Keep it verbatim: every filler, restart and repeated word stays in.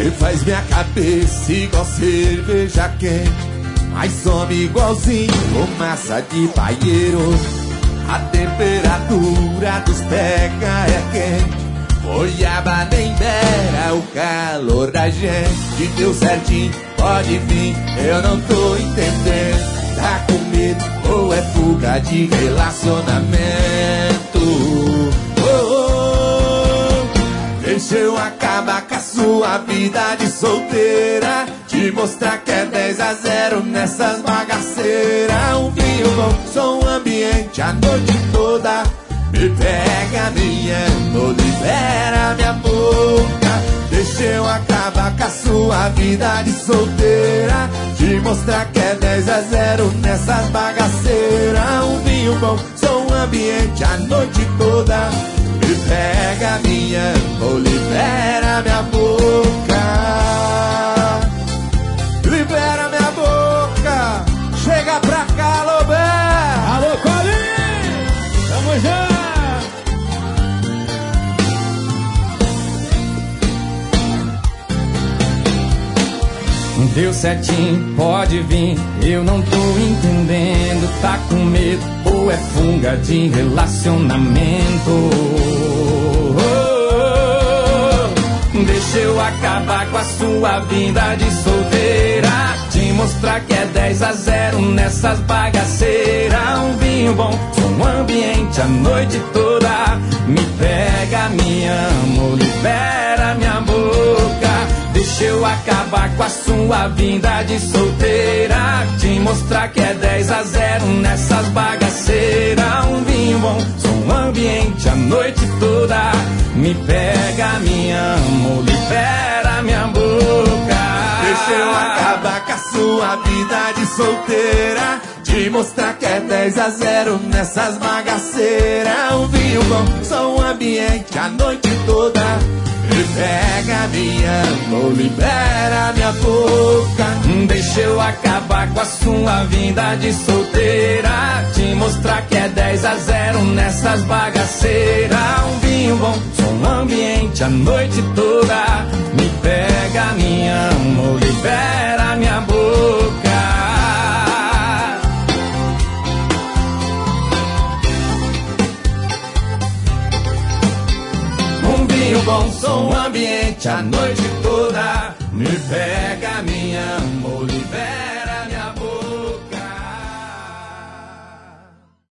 Cê faz minha cabeça igual cerveja quente, mas some igualzinho fumaça de paieiro. A temperatura dos pega é quente, goiaba nem beira o calor da gente. Deu certinho, pode vir, eu não tô entendendo. Tá com medo ou é fuga de relacionamento? Oh, oh. Deixa eu acabar com a sua vida de solteira, te mostrar que é dez a zero nessas bagaceiras. Um vinho bom, som ambiente a noite toda. Me pega, me ama, libera minha boca. Deixa eu acabar com a sua vida de solteira, te mostrar que é dez a zero nessas bagaceiras. Um vinho bom, som ambiente a noite toda. Me pega, me ama, libera minha boca. Libera minha boca. Chega pra cá, Lobé. Alô, Colinho. Tamo junto. Deu certinho, pode vir, eu não tô entendendo. Tá com medo ou é funga de relacionamento? Oh, oh, oh. Deixa eu acabar com a sua vida de solteira, te mostrar que é dez a zero nessas bagaceiras. Um vinho bom, um ambiente a noite toda. Me pega, me amo, libera minha boca. Deixa eu acabar com a sua vida de solteira, te mostrar que é dez a zero nessas bagaceiras. Um vinho bom, som ambiente a noite toda. Me pega, me amo, libera minha boca. Deixa eu acabar com a sua vida de solteira, te mostrar que é dez a zero nessas bagaceiras. Um vinho bom, som ambiente a noite toda. Me pega, me ama, libera minha boca. Deixa eu acabar com a sua vida de solteira, te mostrar que é dez a zero nessas bagaceiras. Um vinho bom, som ambiente a noite toda. Me pega, me ama, libera minha boca. Um bom som ambiente a noite toda. Me pega, me ama.